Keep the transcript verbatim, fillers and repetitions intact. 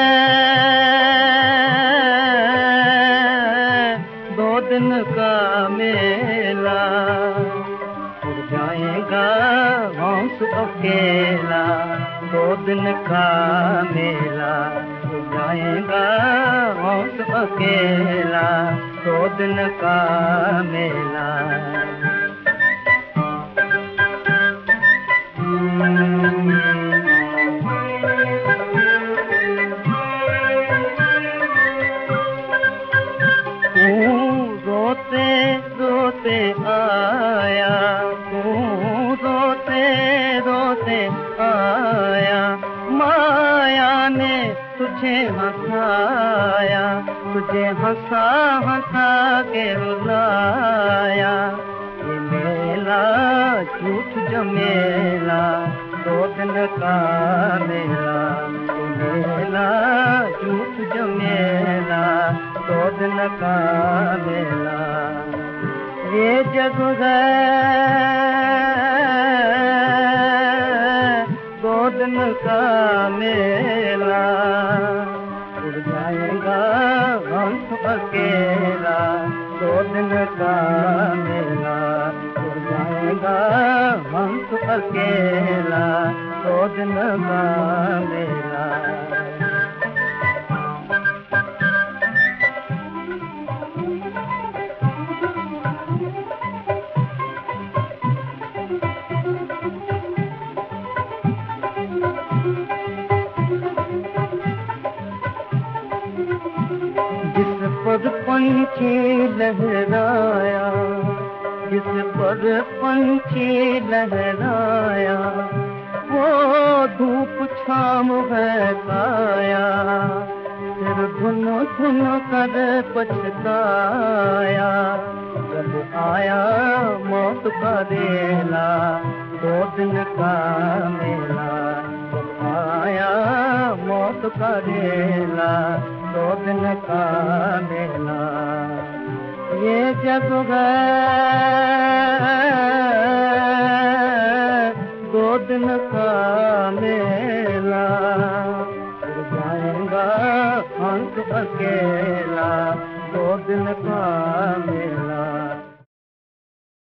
दो दिन का मेला, उड़ जाएगा हंस अकेला। दो दिन का मेला, उड़ जाएगा हंस अकेला। दो दिन का मेला। रोते रोते आया, तू रोते रोते आया। माया ने तुझे हंसाया, तुझे हंसा हंसा के रुलाया। ये मेला झूठ जमेला, दो दिन का मेला। ये मेला झूठ जमेला, दो दिन का मेला। ये जग है दो दिन का मेला, उड़ जाएगा हंस अकेला। दो दिन का मेला, उड़ जाएगा हंस अकेला। दो दिन का मेला। जिस पर पंछी लहराया, जिस पर पंछी लहराया। वो धूप छाम है काया, फिर धुन धुन कर पछताया। जब आया मौत का बेला, दो दिन का मेला। जब आया मौत का बेला, दो दिन का मेला। ये जग है दो दिन का मेला, उड़ जाएगा हंस अकेला। दो दिन